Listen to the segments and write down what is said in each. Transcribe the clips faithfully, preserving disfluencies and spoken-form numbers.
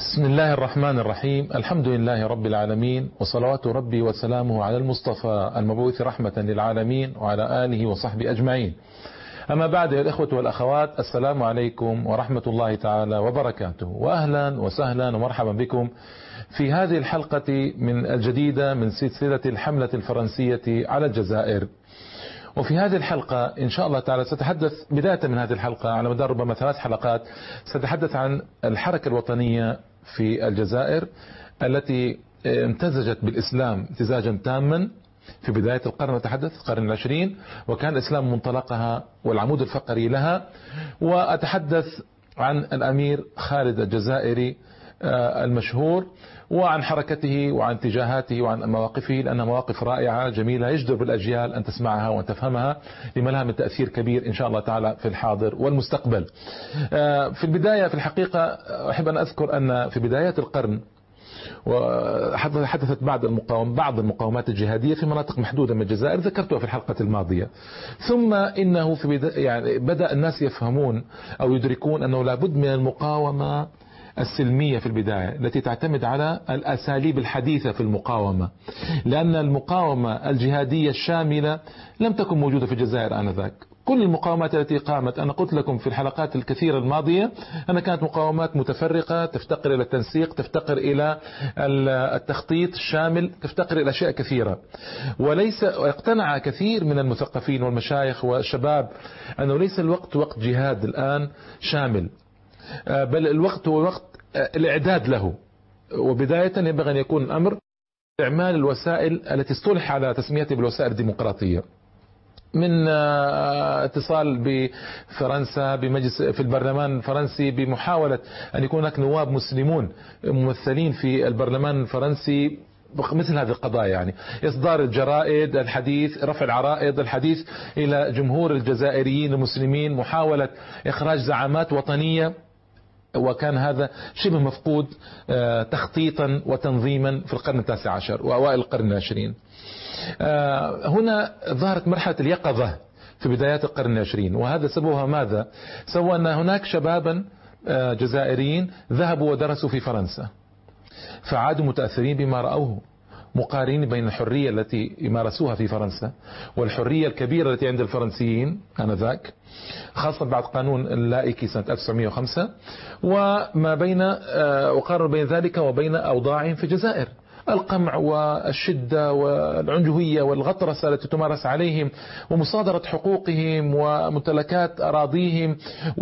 بسم الله الرحمن الرحيم. الحمد لله رب العالمين، وصلوات ربي وسلامه على المصطفى المبعوث رحمة للعالمين وعلى آله وصحبه أجمعين. أما بعد، يا الإخوة والأخوات، السلام عليكم ورحمة الله تعالى وبركاته، وأهلا وسهلا ومرحبا بكم في هذه الحلقة من الجديدة من سلسلة الحملة الفرنسية على الجزائر. وفي هذه الحلقة إن شاء الله تعالى سأتحدث بداية من هذه الحلقة على مدار ربما ثلاث حلقات، سأتحدث عن الحركة الوطنية في الجزائر التي امتزجت بالإسلام امتزاجا تاما في بداية القرن، نتحدث القرن العشرين، وكان الإسلام منطلقها والعمود الفقري لها. وأتحدث عن الأمير خالد الجزائري المشهور، وعن حركته وعن اتجاهاته وعن مواقفه، لأنها مواقف رائعة جميلة يجدر بالأجيال أن تسمعها وأن تفهمها، لما لها من تأثير كبير إن شاء الله تعالى في الحاضر والمستقبل. في البداية في الحقيقة أحب أن أذكر أن في بداية القرن وحدثت بعض المقاوم بعض المقاومات الجهادية في مناطق محدودة من الجزائر، ذكرتها في الحلقة الماضية. ثم إنه في بدا يعني بدأ الناس يفهمون أو يدركون أنه لابد من المقاومة السلمية في البداية، التي تعتمد على الأساليب الحديثة في المقاومة، لأن المقاومة الجهادية الشاملة لم تكن موجودة في الجزائر آنذاك. كل المقاومات التي قامت، أنا قلت لكم في الحلقات الكثيرة الماضية أنها كانت مقاومات متفرقة، تفتقر إلى التنسيق، تفتقر إلى التخطيط الشامل، تفتقر إلى أشياء كثيرة. وليس اقتنع كثير من المثقفين والمشايخ والشباب أنه ليس الوقت وقت جهاد الآن شامل، بل الوقت هو وقت الإعداد له. وبداية ينبغي أن يكون الأمر إعمال الوسائل التي اصطلح على تسميتها بالوسائل الديمقراطية، من اتصال بفرنسا بمجلس في البرلمان الفرنسي بمحاولة أن يكون هناك نواب مسلمون ممثلين في البرلمان الفرنسي مثل هذه القضايا، يعني إصدار الجرائد الحديث، رفع العرائض الحديث إلى جمهور الجزائريين المسلمين، محاولة إخراج زعامات وطنية. وكان هذا شبه مفقود تخطيطا وتنظيما في القرن التاسع عشر وأوائل القرن العشرين. هنا ظهرت مرحلة اليقظة في بدايات القرن العشرين، وهذا سببها ماذا؟ سوى أن هناك شبابا جزائريين ذهبوا ودرسوا في فرنسا، فعادوا متأثرين بما رأوه، مقارنين بين الحرية التي يمارسوها في فرنسا والحرية الكبيرة التي عند الفرنسيين آنذاك، خاصة بعد قانون اللائكي سنة ألف وتسعمئة وخمسة، وما بين وقارن بين ذلك وبين أوضاعهم في الجزائر، القمع والشدة والعنجهية والغطرسة التي تمارس عليهم، ومصادرة حقوقهم وممتلكات أراضيهم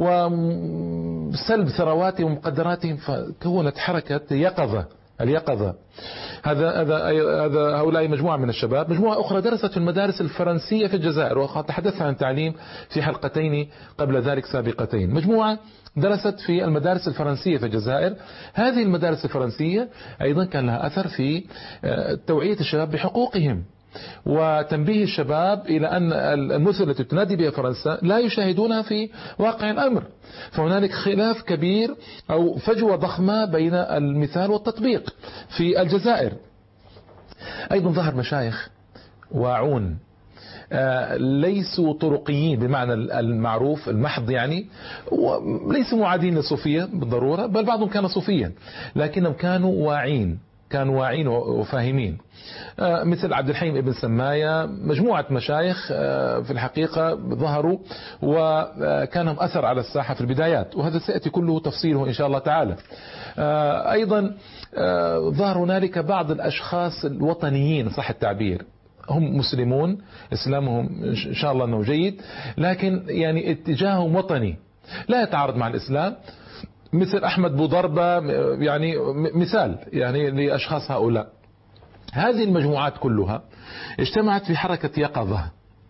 وسلب ثرواتهم ومقدراتهم. فكونت حركة يقظة اليقظة. هذا هذا هذا هؤلاء مجموعة من الشباب. مجموعة أخرى درست في المدارس الفرنسية في الجزائر، وتحدثت عن التعليم في حلقتين قبل ذلك سابقتين. مجموعة درست في المدارس الفرنسية في الجزائر. هذه المدارس الفرنسية أيضا كان لها أثر في توعية الشباب بحقوقهم، وتنبيه الشباب إلى أن المثل التي تنادي بها فرنسا لا يشاهدونها في واقع الأمر. فهنالك خلاف كبير أو فجوة ضخمة بين المثال والتطبيق في الجزائر. أيضا ظهر مشايخ واعون ليسوا طرقيين بمعنى المعروف المحض، يعني ليسوا معادين للصوفية بالضرورة، بل بعضهم كان صوفيا، لكنهم كانوا واعين كانوا واعين وفاهمين، مثل عبد الحليم ابن سماية. مجموعة مشايخ في الحقيقة ظهروا وكان لهم أثر على الساحة في البدايات، وهذا سيأتي كله تفصيله إن شاء الله تعالى. أيضا ظهر هنالك بعض الأشخاص الوطنيين صح التعبير، هم مسلمون، إسلامهم إن شاء الله أنه جيد، لكن يعني اتجاههم وطني لا يتعارض مع الإسلام، مثل أحمد بوضربة، يعني مثال يعني لأشخاص هؤلاء. هذه المجموعات كلها اجتمعت في حركة يقظة،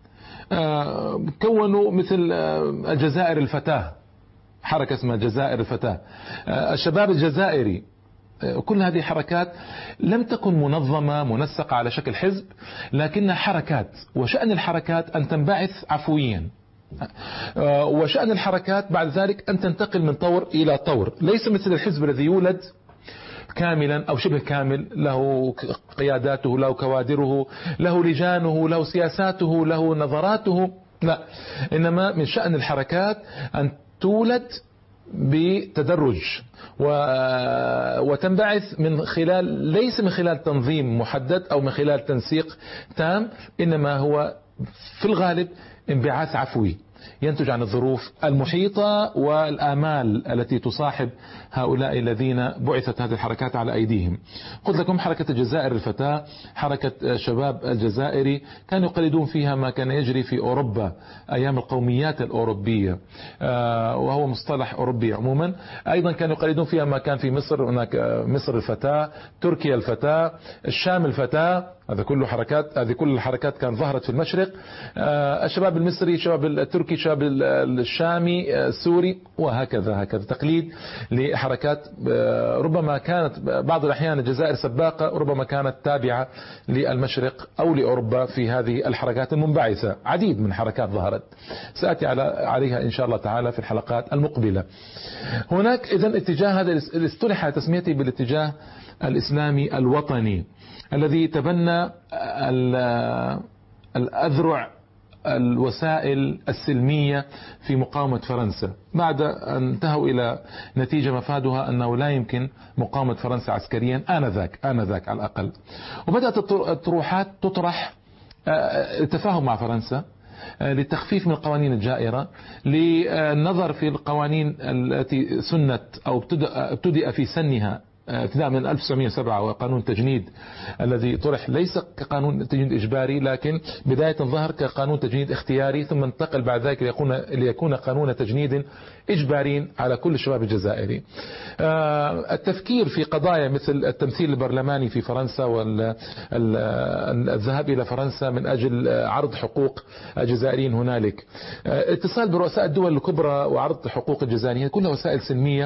كونوا مثل الجزائر الفتاة، حركة اسمها الجزائر الفتاة، الشباب الجزائري. كل هذه حركات لم تكن منظمة منسقة على شكل حزب، لكنها حركات، وشأن الحركات أن تنبعث عفويا، وشأن الحركات بعد ذلك أن تنتقل من طور إلى طور، ليس مثل الحزب الذي يولد كاملا أو شبه كامل، له قياداته، له كوادره، له لجانه، له سياساته، له نظراته، لا، إنما من شأن الحركات أن تولد بتدرج وتنبعث من خلال، ليس من خلال تنظيم محدد أو من خلال تنسيق تام، إنما هو في الغالب انبعاث عفوي ينتج عن الظروف المحيطة والآمال التي تصاحب هؤلاء الذين بعثت هذه الحركات على أيديهم. قلت لكم حركة الجزائر الفتاة، حركة شباب الجزائري، كانوا يقلدون فيها ما كان يجري في أوروبا أيام القوميات الأوروبية، وهو مصطلح أوروبي عموما. أيضا كانوا يقلدون فيها ما كان في مصر، هناك مصر الفتاة، تركيا الفتاة، الشام الفتاة، هذا كله حركات، هذه كل الحركات كانت ظهرت في المشرق. الشباب المصري، الشباب التركي، الشباب الشامي، السوري، وهكذا هكذا تقليد لحركات ربما كانت بعض الأحيان الجزائر سباقة، ربما كانت تابعة للمشرق أو لأوروبا في هذه الحركات المنبعثة. عديد من حركات ظهرت سأتي على عليها إن شاء الله تعالى في الحلقات المقبلة. هناك إذن اتجاه هذا اصطلح تسميته بالاتجاه الإسلامي الوطني، الذي تبنى الأذرع الوسائل السلمية في مقاومة فرنسا، بعد أن انتهوا إلى نتيجة مفادها أنه لا يمكن مقاومة فرنسا عسكريا آنذاك آنذاك على الأقل. وبدأت الطروحات تطرح التفاهم مع فرنسا للتخفيف من القوانين الجائرة، للنظر في القوانين التي سنت أو ابتدأ في سنها ابتداء من ألف وتسعمئة وسبعة، وقانون التجنيد الذي طرح ليس كقانون تجنيد إجباري، لكن بداية ظهر كقانون تجنيد اختياري، ثم انتقل بعد ذلك ليكون, ليكون قانون تجنيد إجباري على كل الشباب الجزائري. التفكير في قضايا مثل التمثيل البرلماني في فرنسا والذهاب إلى فرنسا من أجل عرض حقوق الجزائريين هنالك، اتصال برؤساء الدول الكبرى وعرض حقوق الجزائريين، كلها وسائل سلمية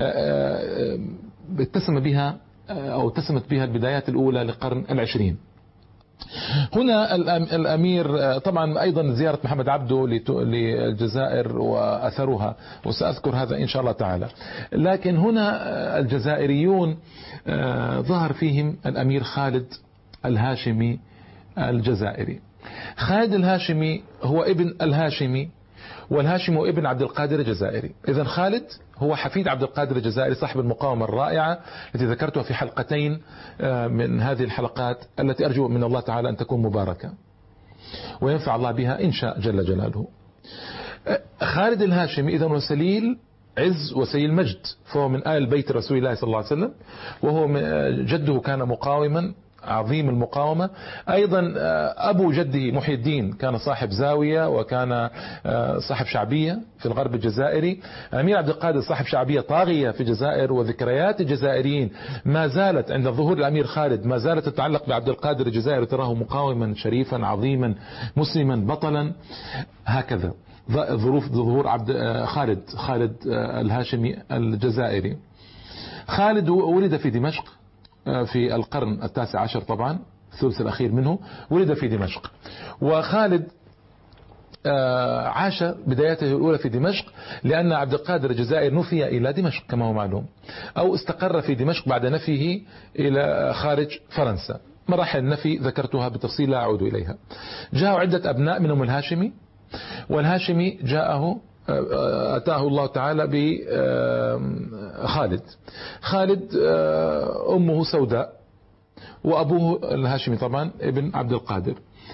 اتسم بها أو اتسمت بها البدايات الأولى للقرن العشرين. هنا الأمير طبعا أيضا زيارة محمد عبده للجزائر وأثرها، وسأذكر هذا إن شاء الله تعالى. لكن هنا الجزائريون ظهر فيهم الأمير خالد الهاشمي الجزائري. خالد الهاشمي هو ابن الهاشمي، والهاشمي هو ابن عبد القادر الجزائري. إذن خالد هو حفيد عبد القادر الجزائري صاحب المقاومة الرائعة التي ذكرتها في حلقتين من هذه الحلقات، التي أرجو من الله تعالى أن تكون مباركة وينفع الله بها إن شاء جل جلاله. خالد الهاشمي إذن وسليل عز وسيل مجد، فهو من آل بيت رسول الله صلى الله عليه وسلم، وهو جده كان مقاوما عظيم المقاومة. أيضا أبو جده محي الدين كان صاحب زاوية وكان صاحب شعبية في الغرب الجزائري. أمير عبد القادر صاحب شعبية طاغية في الجزائر، وذكريات الجزائريين ما زالت عند ظهور الأمير خالد ما زالت تتعلق بعبد القادر الجزائري، تراه مقاوما شريفا عظيما مسلما بطلا. هكذا ظروف ظهور عبد خالد خالد الهاشمي الجزائري. خالد ولد في دمشق في القرن التاسع عشر، طبعا الثلث الأخير منه ولد في دمشق. وخالد عاش بداياته الأولى في دمشق، لأن عبد القادر الجزائري نفي إلى دمشق كما هو معلوم، أو استقر في دمشق بعد نفيه إلى خارج فرنسا. مراحل النفي ذكرتها بالتفصيل لا أعود إليها. جاءوا عدة أبناء منهم الهاشمي، والهاشمي جاءه أتاه الله تعالى بخالد. خالد أمه سوداء، وأبوه الهاشمي طبعا ابن عبد القادر.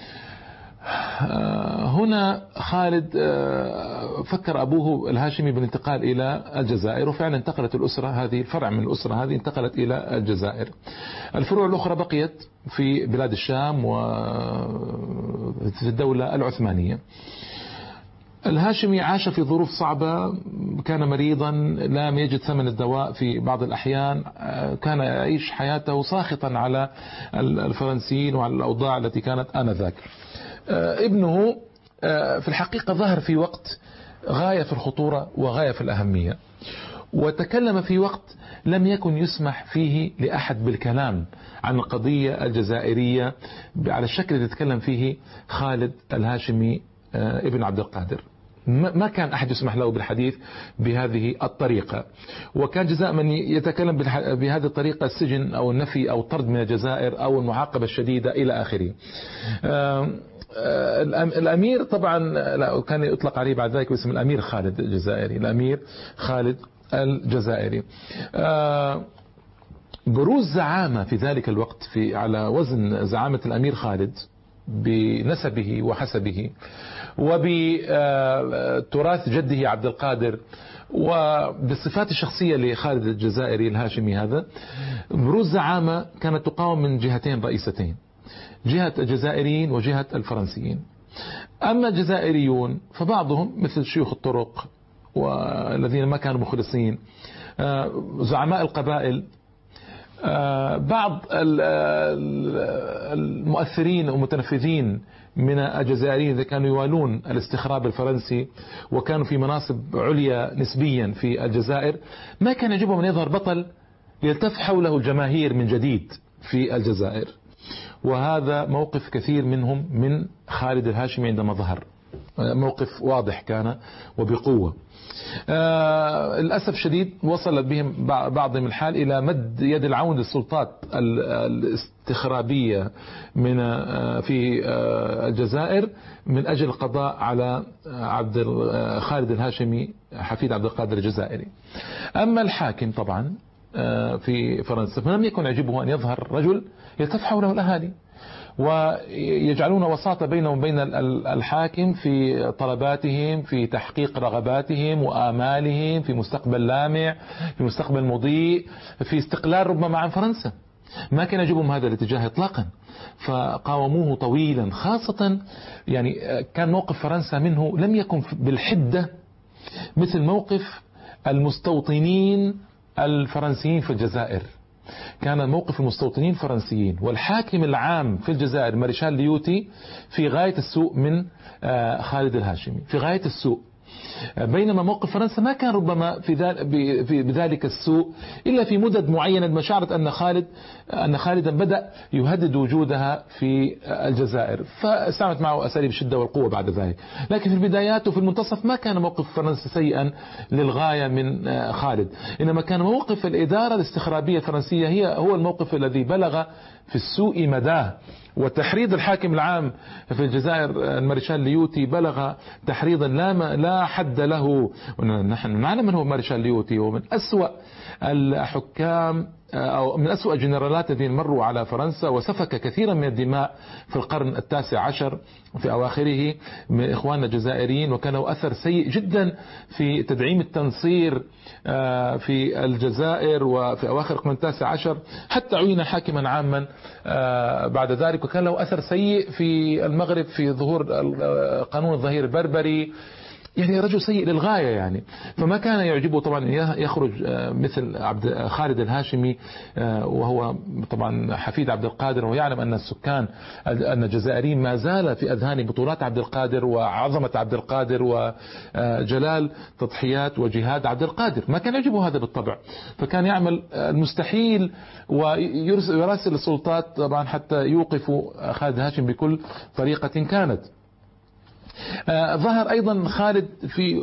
هنا خالد فكر أبوه الهاشمي بالانتقال إلى الجزائر، وفعلا انتقلت الأسرة هذه، الفرع من الأسرة هذه انتقلت إلى الجزائر. الفروع الأخرى بقيت في بلاد الشام وفي الدولة العثمانية. الهاشمي عاش في ظروف صعبة، كان مريضا، لم يجد ثمن الدواء في بعض الأحيان، كان يعيش حياته ساخطا على الفرنسيين وعلى الأوضاع التي كانت آنذاك. ابنه في الحقيقة ظهر في وقت غاية في الخطورة وغاية في الأهمية، وتكلم في وقت لم يكن يسمح فيه لأحد بالكلام عن القضية الجزائرية على الشكل الذي يتكلم فيه خالد الهاشمي ابن عبد القادر. ما كان أحد يسمح له بالحديث بهذه الطريقة، وكان جزاء من يتكلم بهذه الطريقة السجن أو النفي أو الطرد من الجزائر أو المعاقبة الشديدة إلى آخره. الأمير طبعا كان يطلق عليه بعد ذلك باسم الأمير خالد الجزائري، الأمير خالد الجزائري. بروز زعامة في ذلك الوقت في على وزن زعامة الأمير خالد بنسبه وحسبه وبتراث جده عبد القادر وبالصفات الشخصية لخالد الجزائري الهاشمي هذا، بروز زعامة كانت تقاوم من جهتين رئيستين، جهة الجزائريين وجهة الفرنسيين. أما الجزائريون فبعضهم مثل شيوخ الطرق والذين ما كانوا مخلصين، زعماء القبائل، بعض المؤثرين والمتنفذين من الجزائريين إذا كانوا يوالون الاستخراب الفرنسي وكانوا في مناصب عليا نسبيا في الجزائر، ما كان يعجبهم أن يظهر بطل يلتف حوله الجماهير من جديد في الجزائر. وهذا موقف كثير منهم من خالد الهاشمي عندما ظهر، موقف واضح كان وبقوة. آه للأسف شديد وصل بهم بعضهم الحال إلى مد يد العون للسلطات الاستخرابية من آه في آه الجزائر من أجل القضاء على عبد خالد الهاشمي حفيد عبد القادر الجزائري. أما الحاكم طبعا آه في فرنسا فلم يكن يعجبه أن يظهر رجل يلتف حوله الأهالي ويجعلون وساطة بينهم وبين الحاكم في طلباتهم، في تحقيق رغباتهم وآمالهم في مستقبل لامع، في مستقبل مضيء، في استقلال ربما عن فرنسا. ما كان يعجبهم هذا الاتجاه اطلاقا، فقاوموه طويلا، خاصة يعني كان موقف فرنسا منه لم يكن بالحدة مثل موقف المستوطنين الفرنسيين في الجزائر. كان موقف المستوطنين الفرنسيين والحاكم العام في الجزائر مارشال ليوتي في غاية السوء من خالد الهاشمي، في غاية السوء. بينما موقف فرنسا ما كان ربما في بذلك السوء إلا في مدد معينة، ما شعرت أن خالد أن خالدا بدأ يهدد وجودها في الجزائر، فاستعملت معه أساليب الشدة والقوة بعد ذلك. لكن في البدايات وفي المنتصف ما كان موقف فرنسا سيئا للغاية من خالد، إنما كان موقف الإدارة الاستخرابية الفرنسية هي هو الموقف الذي بلغ في السوء مداه. وتحريض الحاكم العام في الجزائر المارشال ليوتي بلغ تحريضا لا لا حد له. نحن نعلم من هو مارشال ليوتي، ومن أسوأ الحكام أو من أسوأ الجنرالات الذين مروا على فرنسا، وسفك كثيرا من الدماء في القرن التاسع عشر في أواخره من إخواننا الجزائريين، وكان له أثر سيء جدا في تدعيم التنصير في الجزائر وفي أواخر القرن التاسع عشر، حتى عين حاكما عاما بعد ذلك، وكان له أثر سيء في المغرب في ظهور قانون الظهير البربري. يعني رجل سيء للغاية يعني. فما كان يعجبه طبعا يخرج مثل عبد خالد الهاشمي وهو طبعا حفيد عبد القادر، ويعلم أن السكان أن الجزائريين ما زال في أذهان بطولات عبد القادر وعظمة عبد القادر وجلال تضحيات وجهاد عبد القادر. ما كان يعجبه هذا بالطبع، فكان يعمل المستحيل ويراسل السلطات طبعا حتى يوقفوا خالد الهاشمي بكل طريقة كانت. آه ظهر أيضا خالد في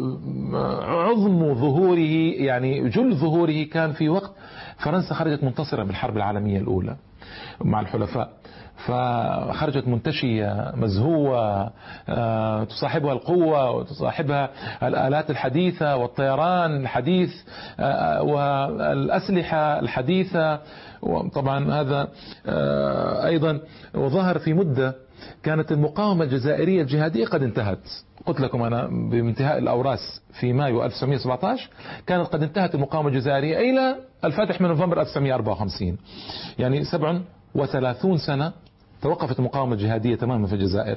عظم ظهوره، يعني جل ظهوره كان في وقت فرنسا خرجت منتصرة بالحرب العالمية الأولى مع الحلفاء، فخرجت منتشية مزهوة آه تصاحبها القوة وتصاحبها الآلات الحديثة والطيران الحديث آه والأسلحة الحديثة. وطبعا هذا آه أيضا وظهر في مدة كانت المقاومة الجزائرية الجهادية قد انتهت. قلت لكم أنا بانتهاء الأوراس في مايو ألف وتسعمئة وسبعة عشر كانت قد انتهت المقاومة الجزائرية إلى الفاتح من نوفمبر ألف وتسعمئة وأربعة وخمسين، يعني سبع وثلاثون سنة توقفت المقاومة الجهادية تماما في الجزائر.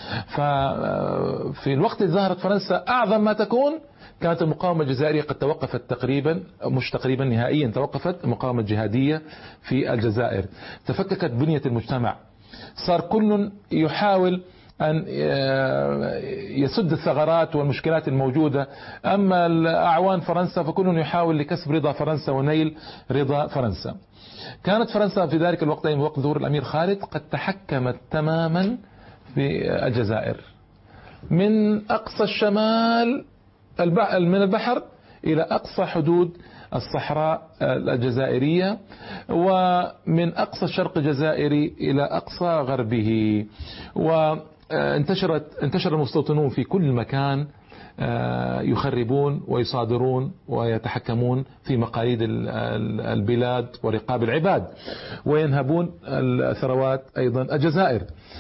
ففي الوقت الذي ظهرت فرنسا أعظم ما تكون كانت المقاومة الجزائرية قد توقفت تقريبا، مش تقريبا نهائيا، توقفت المقاومة الجهادية في الجزائر. تفككت بنية المجتمع، صار كل يحاول أن يسد الثغرات والمشكلات الموجودة. أما الأعوان فرنسا فكل يحاول لكسب رضا فرنسا ونيل رضا فرنسا. كانت فرنسا في ذلك الوقت أي وقت ظهور الأمير خالد قد تحكمت تماما في الجزائر من أقصى الشمال من البحر إلى أقصى حدود الصحراء الجزائرية، ومن أقصى الشرق الجزائري إلى أقصى غربه. وانتشرت انتشر المستوطنون في كل مكان يخربون ويصادرون ويتحكمون في مقاليد البلاد ورقاب العباد، وينهبون الثروات أيضا الجزائر.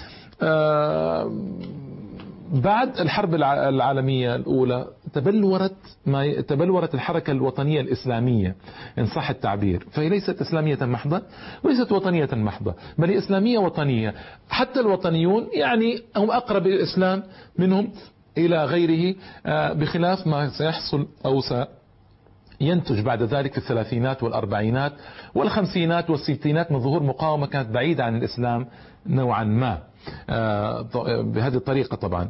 بعد الحرب العالمية الأولى تبلورت ما تبلورت الحركة الوطنية الإسلامية إن صح التعبير، فهي ليست إسلامية محضة وليست وطنية محضة، بل هي إسلامية وطنية. حتى الوطنيون يعني هم أقرب الإسلام منهم إلى غيره، بخلاف ما سيحصل أو سينتج بعد ذلك في الثلاثينات والأربعينات والخمسينات والستينات من ظهور مقاومة كانت بعيدة عن الإسلام نوعا ما بهذه الطريقة. طبعا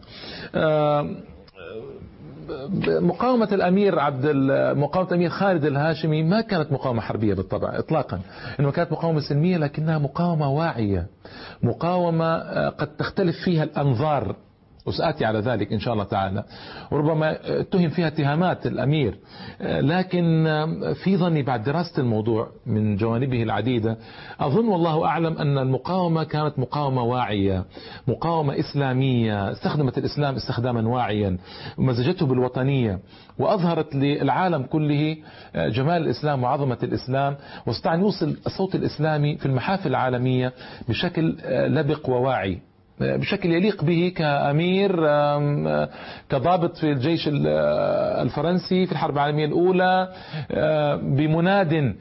مقاومة الأمير عبد مقاومة الأمير خالد الهاشمي ما كانت مقاومة حربية بالطبع إطلاقا، إنه كانت مقاومة سلمية، لكنها مقاومة واعية، مقاومة قد تختلف فيها الأنظار، وسأتي على ذلك إن شاء الله تعالى، وربما اتهم فيها اتهامات الأمير، لكن في ظني بعد دراسة الموضوع من جوانبه العديدة أظن والله أعلم أن المقاومة كانت مقاومة واعية، مقاومة إسلامية، استخدمت الإسلام استخداما واعيا ومزجته بالوطنية، وأظهرت للعالم كله جمال الإسلام وعظمة الإسلام، واستطاع أن يوصل الصوت الإسلامي في المحافل العالمية بشكل لبق وواعي، بشكل يليق به كأمير، كضابط في الجيش الفرنسي في الحرب العالمية الأولى، بمناد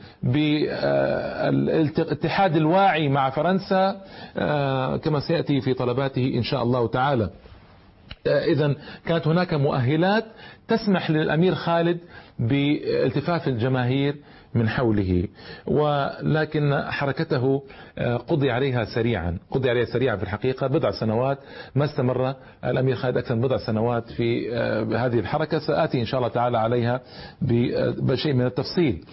بالاتحاد الواعي مع فرنسا كما سيأتي في طلباته إن شاء الله تعالى. إذن كانت هناك مؤهلات تسمح للأمير خالد بالتفاف الجماهير من حوله، ولكن حركته قضي عليها سريعا قضي عليها سريعا في الحقيقة، بضع سنوات ما استمر الأمير خالد أكثر من بضع سنوات في هذه الحركة، سآتي إن شاء الله تعالى عليها بشيء من التفصيل.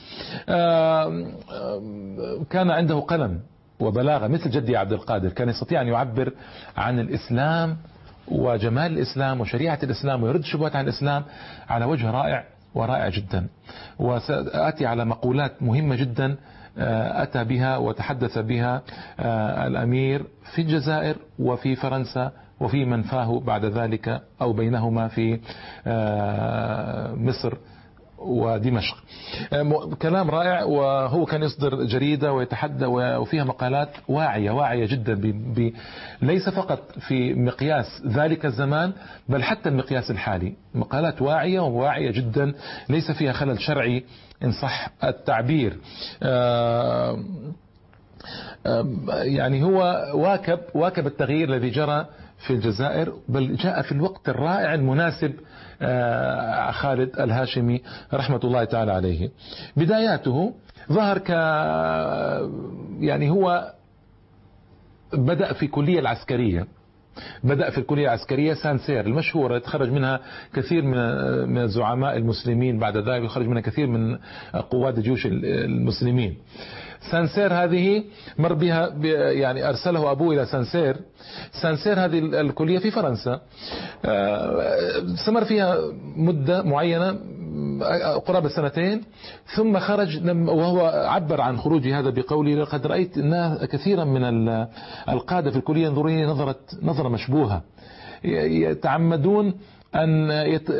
كان عنده قلم وبلاغة مثل جدي عبد القادر، كان يستطيع أن يعبر عن الإسلام وجمال الإسلام وشريعة الإسلام ويرد شبهات عن الإسلام على وجه رائع ورائع جدا. وسأتي على مقولات مهمة جدا أتى بها وتحدث بها الأمير في الجزائر وفي فرنسا وفي منفاه بعد ذلك أو بينهما في مصر ودمشق. كلام رائع، وهو كان يصدر جريدة ويتحدى وفيها مقالات واعية واعية جدا ب... ب... ليس فقط في مقياس ذلك الزمان بل حتى المقياس الحالي، مقالات واعية وواعية جدا ليس فيها خلل شرعي إن صح التعبير. آه... آه... يعني هو واكب واكب التغيير الذي جرى في الجزائر، بل جاء في الوقت الرائع المناسب. خالد الهاشمي رحمة الله تعالى عليه، بداياته ظهر ك يعني هو بدأ في كلية العسكرية بدأ في الكلية العسكرية سانسير المشهورة، تخرج منها كثير من الزعماء المسلمين، بعد ذلك يخرج منها كثير من قوات الجيوش المسلمين. سانسير هذه مر بها يعني أرسله أبوه إلى سانسير. سانسير هذه الكلية في فرنسا، استمر فيها مدة معينة قرابة سنتين، ثم خرج وهو عبر عن خروجه هذا بقوله: لقد رأيت أن كثيرا من القادة في الكلية ينظرون لي نظرة نظرة مشبوهة، يتعمدون أن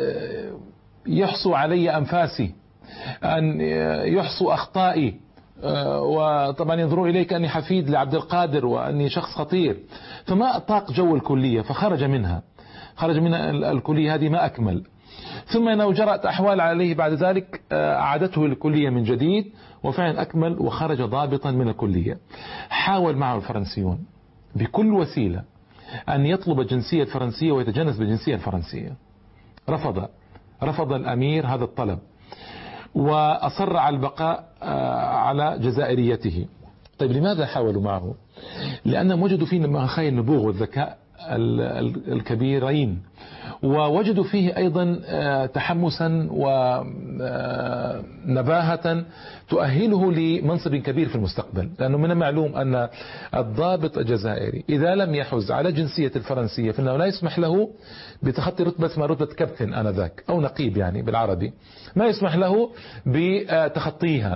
يحصوا علي أنفاسي، أن يحصوا أخطائي، وطبعا ينظرون إليك أني حفيد لعبد القادر وأني شخص خطير. فما أطاق جو الكلية فخرج منها خرج من الكلية هذه ما أكمل. ثم أنه جرت أحوال عليه بعد ذلك أعادته الكلية من جديد، وفعلا أكمل وخرج ضابطا من الكلية. حاول معه الفرنسيون بكل وسيلة أن يطلب الجنسية الفرنسية ويتجنس بالجنسية الفرنسية. رفض رفض الأمير هذا الطلب، وأصر على البقاء على جزائريته. طيب لماذا حاولوا معه؟ لأنهم وجدوا فيه مخايا النبوغ والذكاء الكبيرين، ووجدوا فيه أيضا تحمسا ونباهة تؤهله لمنصب كبير في المستقبل، لأنه من المعلوم أن الضابط الجزائري إذا لم يحز على جنسية الفرنسية فإنه لا يسمح له بتخطي رتبة اسمها رتبة كابتن آنذاك أو نقيب يعني بالعربي، ما يسمح له بتخطيها.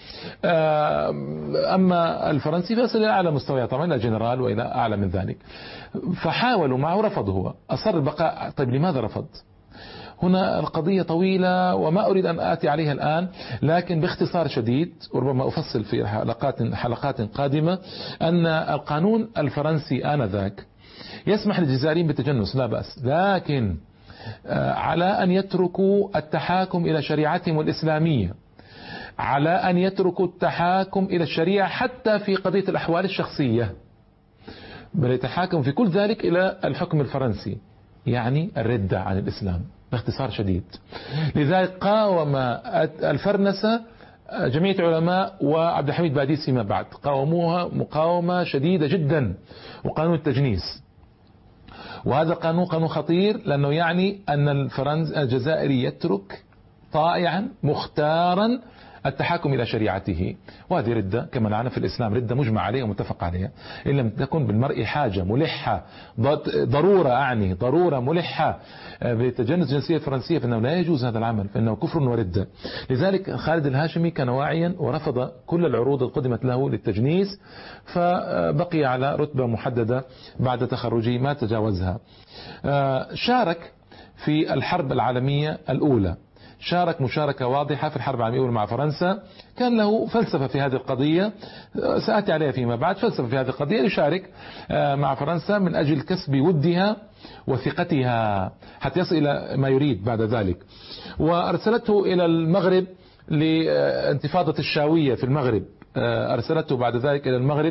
أما الفرنسي فيصل إلى أعلى مستويات طبعا إلى جنرال وإلى أعلى من ذلك. فحاولوا معه، رفض، هو أصر البقاء. طيب لماذا رفض؟ هنا القضية طويلة وما أريد أن آتي عليها الآن، لكن باختصار شديد وربما أفصل في حلقات حلقات قادمة أن القانون الفرنسي آنذاك يسمح للجزائريين بالتجنس لا بأس، لكن على أن يتركوا التحاكم إلى شريعتهم الإسلامية، على أن يتركوا التحاكم إلى الشريعة حتى في قضية الأحوال الشخصية، بل يتحاكم في كل ذلك إلى الحكم الفرنسي، يعني الردة عن الإسلام باختصار شديد. لذلك قاوم الفرنسة جمعية علماء وعبد الحميد باديس فيما بعد، قاوموها مقاومة شديدة جدا، وقانون التجنيس. وهذا قانون قانون خطير، لأنه يعني أن الفرنس الجزائري يترك طائعا مختارا التحاكم إلى شريعته، وهذه ردة كما نعلم في الإسلام، ردة مجمع عليها ومتفق عليها، إن لم تكن بالمرء حاجة ملحة ضرورة، أعني ضرورة ملحة بتجنس الجنسية الفرنسية، فإنه لا يجوز هذا العمل، فإنه كفر وردة. لذلك خالد الهاشمي كان واعيا ورفض كل العروض القدمت له للتجنيس، فبقي على رتبة محددة بعد تخرجه ما تجاوزها. شارك في الحرب العالمية الأولى، شارك مشاركة واضحة في الحرب العالمية الأولى مع فرنسا، كان له فلسفة في هذه القضية سأتي عليها فيما بعد، فلسفة في هذه القضية، يشارك مع فرنسا من أجل كسب ودها وثقتها حتى يصل إلى ما يريد بعد ذلك. وأرسلته إلى المغرب لانتفاضة الشاوية في المغرب، أرسلته بعد ذلك إلى المغرب،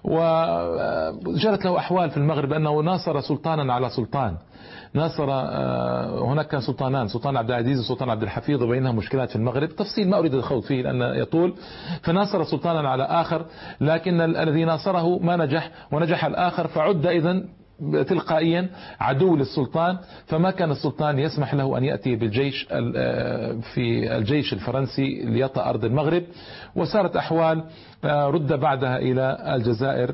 وجرت له أحوال في المغرب أنه ناصر سلطانا على سلطان، ناصر هناك كان سلطانان، سلطان عبد العزيز وسلطان عبد الحفيظ، وبينها مشكلات في المغرب، تفصيل ما أريد الخوض فيه لأن يطول. فناصر سلطانا على آخر، لكن الذي ناصره ما نجح، ونجح الآخر، فعد إذن تلقائيا عدو للسلطان، فما كان السلطان يسمح له أن يأتي بالجيش في الجيش الفرنسي ليطأ أرض المغرب، وصارت أحوال رد بعدها إلى الجزائر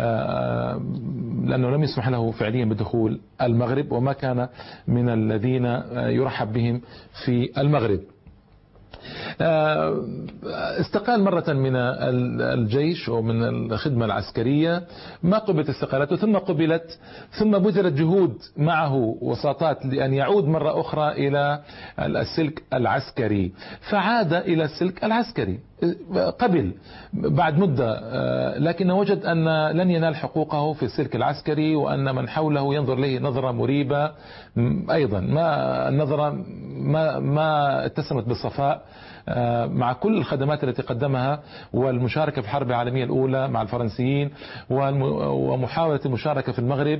لأنه لم يسمح له فعليا بدخول المغرب، وما كان من الذين يرحب بهم في المغرب. استقال مرة من الجيش ومن الخدمة العسكرية، ما قبلت استقالته، ثم قبلت، ثم بذلت جهود معه وساطات لأن يعود مرة أخرى إلى السلك العسكري، فعاد إلى السلك العسكري، قبل بعد مدة، لكنه وجد أن لن ينال حقوقه في السلك العسكري، وأن من حوله ينظر له نظرة مريبة أيضا، ما النظرة ما ما اتسمت بالصفاء مع كل الخدمات التي قدمها، والمشاركة في الحرب العالمية الأولى مع الفرنسيين، ومحاولة المشاركة في المغرب،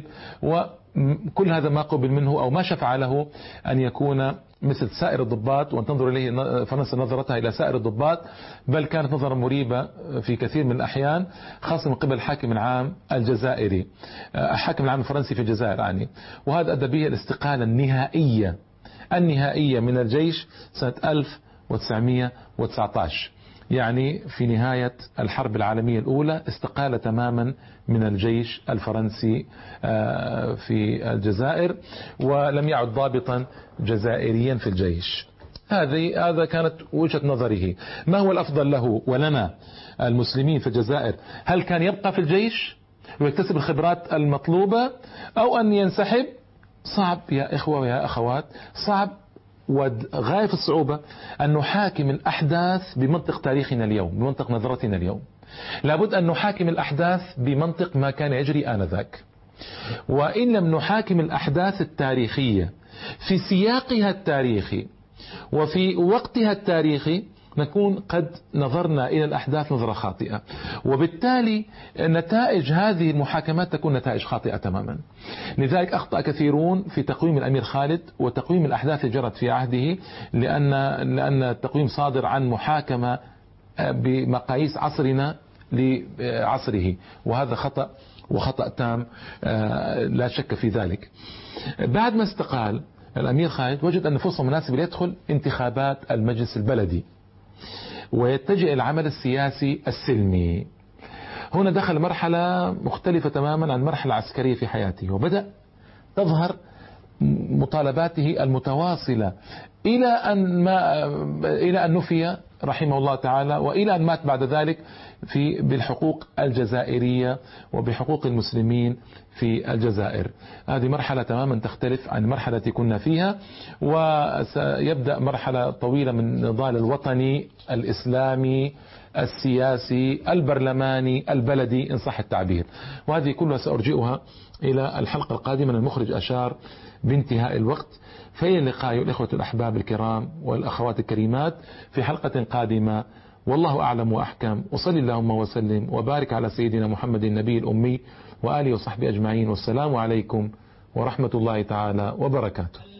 وكل هذا ما قبل منه أو ما شفع له أن يكون مثل سائر الضباط، وأن تنظر إليه فرنسا نظرتها إلى سائر الضباط، بل كانت نظرة مريبة في كثير من الأحيان، خاصة من قبل الحاكم العام الجزائري، الحاكم العام الفرنسي في الجزائر يعني. وهذا أدى به الاستقالة النهائية النهائية من الجيش سنة ألف وتسعمئة وتسعة عشر، يعني في نهاية الحرب العالمية الأولى استقال تماما من الجيش الفرنسي في الجزائر، ولم يعد ضابطا جزائريا في الجيش. هذه هذا كانت وجهة نظره. ما هو الأفضل له ولنا المسلمين في الجزائر؟ هل كان يبقى في الجيش ويكتسب الخبرات المطلوبة، أو أن ينسحب؟ صعب يا إخوة ويا أخوات، صعب وغاية في الصعوبة أن نحاكم الأحداث بمنطق تاريخنا اليوم، بمنطق نظرتنا اليوم. لابد أن نحاكم الأحداث بمنطق ما كان يجري آنذاك، وإن لم نحاكم الأحداث التاريخية في سياقها التاريخي وفي وقتها التاريخي نكون قد نظرنا إلى الأحداث نظرة خاطئة، وبالتالي نتائج هذه المحاكمات تكون نتائج خاطئة تماما. لذلك أخطأ كثيرون في تقويم الأمير خالد وتقويم الأحداث اللي جرت في عهده، لأن لأن التقويم صادر عن محاكمة بمقاييس عصرنا لعصره، وهذا خطأ وخطأ تام لا شك في ذلك. بعد ما استقال الأمير خالد وجد أن فرصة مناسبة ليدخل انتخابات المجلس البلدي ويتجه إلى العمل السياسي السلمي. هنا دخل مرحلة مختلفة تماما عن المرحلة العسكرية في حياته، وبدأ تظهر مطالباته المتواصلة إلى أن ما إلى أن نفي رحمه الله تعالى، وإلى أن مات بعد ذلك في بالحقوق الجزائرية وبحقوق المسلمين في الجزائر. هذه مرحلة تماما تختلف عن المرحلة التي كنا فيها، وسيبدأ مرحلة طويلة من النضال الوطني الإسلامي السياسي البرلماني البلدي إن صح التعبير، وهذه كلها سأرجئها إلى الحلقة القادمة. المخرج أشار بانتهاء الوقت، فإلى اللقاء الإخوة الأحباب الكرام والأخوات الكريمات في حلقة قادمة، والله أعلم وأحكم. وصل اللهم وسلم وبارك على سيدنا محمد النبي الأمي وآله وصحبه أجمعين، والسلام عليكم ورحمة الله تعالى وبركاته.